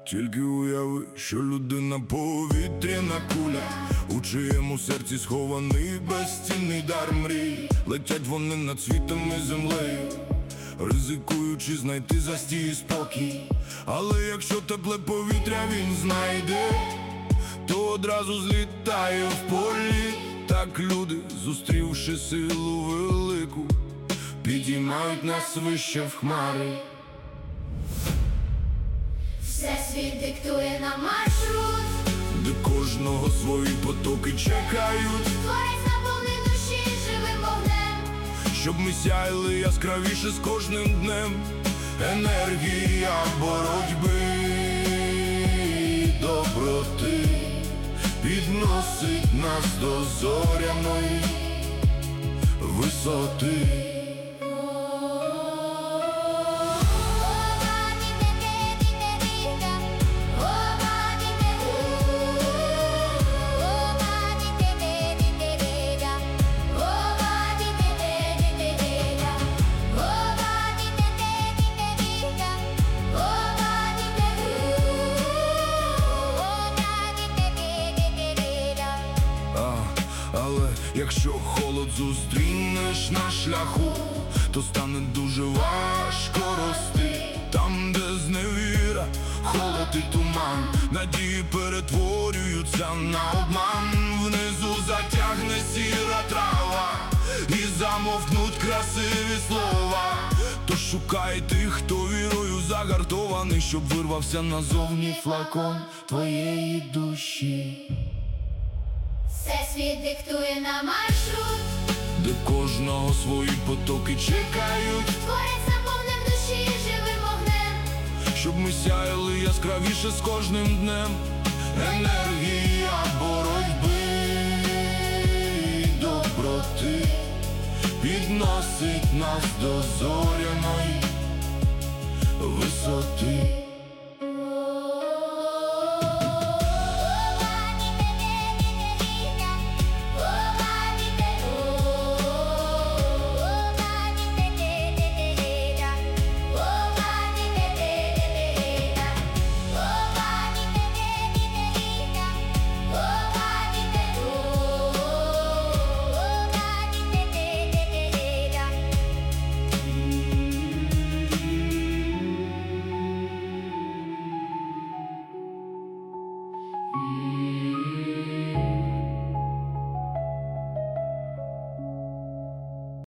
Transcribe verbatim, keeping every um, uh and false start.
Тільки уяви, що людина повітряна куля, у чиєму серці схований безцінний дар мрій. Летять вони над світом і землею, ризикуючи знайти застій і спокій. Але якщо тепле повітря він знайде, то одразу злітає в полі. Так люди, зустрівши силу велику, підіймають нас вище в хмари. Всесвіт диктує нам маршрут, де кожного свої потоки чекають. Творець наповнив душі живим вогнем, Щоб ми сяяли яскравіше з кожним днем. Енергія боротьби і доброти підносить нас до зоряної висоти. Але якщо холод зустрінеш на шляху, то стане дуже важко рости. Там, де зневіра, холод і туман, надії перетворюються на обман. Внизу затягне сіра трава і замовкнуть красиві слова. То шукай тих, хто вірою загартований, щоб вирвався назовні флакон твоєї душі. Всесвіт диктує нам маршрут, де кожного свої потоки чекають. Творець наповнив душі живим вогнем, Щоб ми сяяли яскравіше з кожним днем. Енергія боротьби і доброти підносить нас до зоряної висоти.